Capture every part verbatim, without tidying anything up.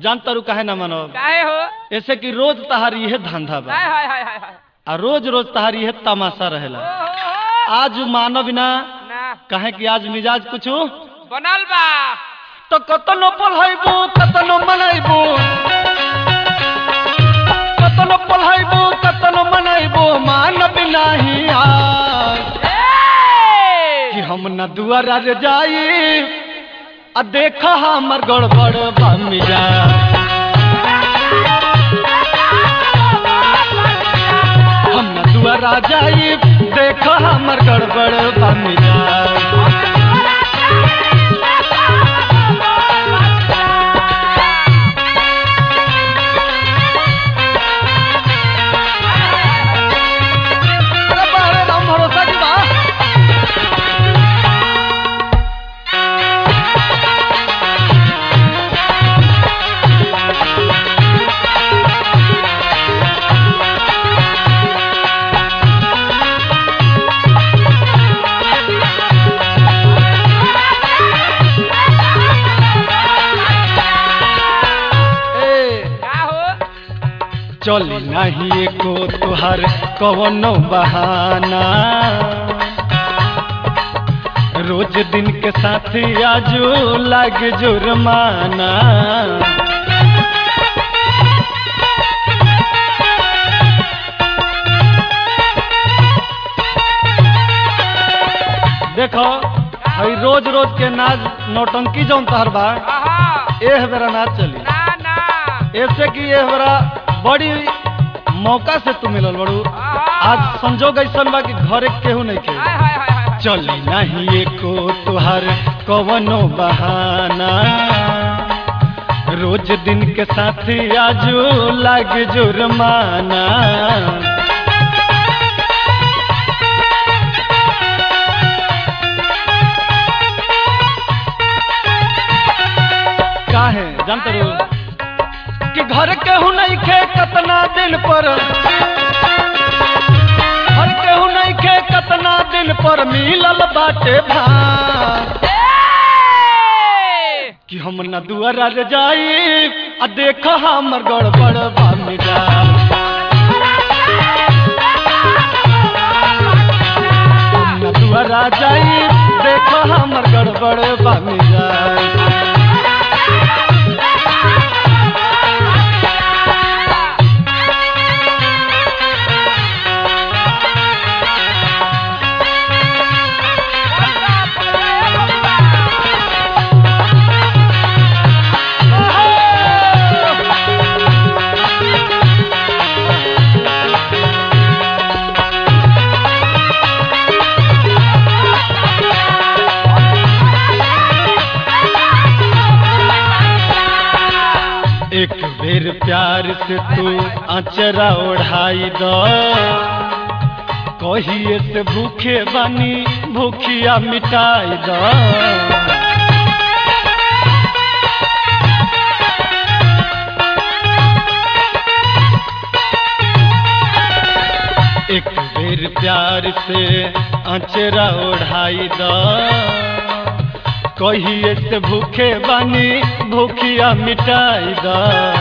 जानता रू काहे ना मानो काहे हो ऐसे कि रोज तहारी है धंधा बा हाय हाय हाय हाय हाय आ रोज रोज तहारी है तमाशा रहेला। आज मानव ना ना काहे कि आज मिजाज कुछ बनल बा तो कतनो पढ़ाइबू कतनो मनाइबू कतनो पढ़ाइबू कतनो मनाइबू मानव नाही आज कि हम न दुआरा रे जाई आ देखा हमर गड़बड़ बा मिजाज हम न दुआरा जाई देखा हमर गड़बड़ बा मिजाज चली नहीं एको तुहार कवनो बहाना रोज दिन के साथ आजू लाग जुर्माना देखो भाई रोज रोज के नाच नौटंकी जौन तहर बा एह बेरा ना चली ऐसे कि एह बेरा बड़ी मौका से तू मिलल बड़ू आज संजोग ऐसा बा कि घरे केहू नहीं के चली नहीं एको तुहार कवनो बहाना रोज दिन के साथ आजू लाग जुर्माना काहे जानते हो कि घर केहू नहीं खे कतना दिन पर घर केहू नहीं खे कतना दिन पर मिलल बाटे भान कि हम न दुआरा रे जाई आ देख हमर गड़बड़ बा मिजाज हम न दुआरा जाई देख हमर गड़बड़ बा मिजाज एक बेर प्यार से तू आचरा ओढ़ाई दो कहिए से भूखे बानी भूखिया मिटाई दो एक बेर प्यार से आचरा ओढ़ाई दो कहिए से भूखे बानी भूखिया मिटाई दा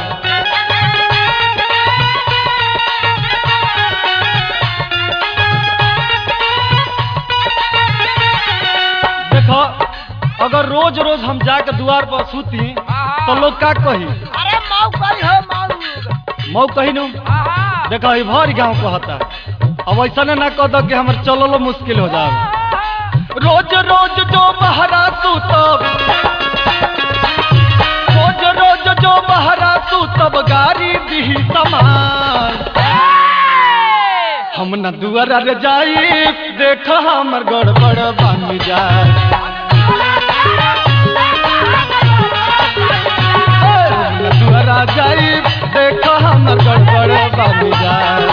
देखो अगर रोज रोज हम जाके द्वार पर सूती तो लोग का कही अरे मऊ कही हो मऊ मऊ कही नु देखो भर गाँव कहता अब ऐसा ना कह दो कि हमारे चलो मुश्किल हो जाए रोज रोज जो बहरा सूतब रोज रोज जो बहरा सूतब गारी दी समान हम न दुआरा रे जाई देख हमर गड़बड़ बा मिजाज हम न दुआरा जाई देख हमर गड़बड़ बा मिजाज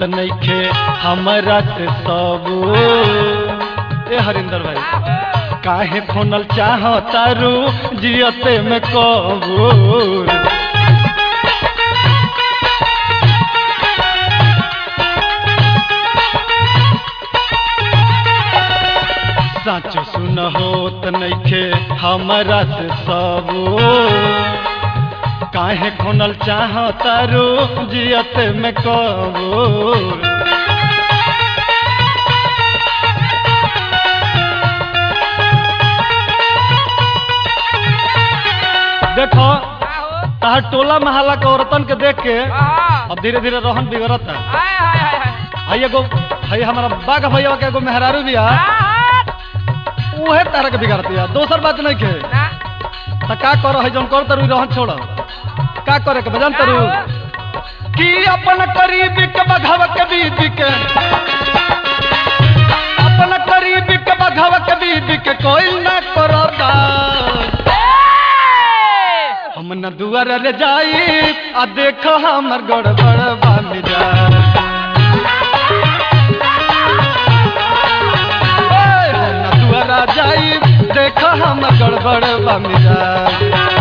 नइखे हमरा से सब ए हरिंदर भाई काहे खोनल चाहतारू जियते में कबूर साचो सुन होत नइखे हमरा से सब काहे खोनल चाहतारू जियते में कबूर देखो तार टोला महला के औरतन के देख के अब धीरे धीरे रोहन बिगड़ता है एगो है हमारा बाघ भैया के एगो मेहरारू भी है उहे तारा के बिगाड़ती है दोसर बात नहीं के तो का करो है जौन कर तरु रोहन छोड़ का करे के बजान तरु कि अपन करीब के बघाव के बीबी के अपन करीब के बघाव के बीबी के कोई ना करता हम न दुआर रे जाई आ देखो हमर गड़बड़ बामी जा हम न दुआर जाई देखो हमर गड़बड़ बामी जा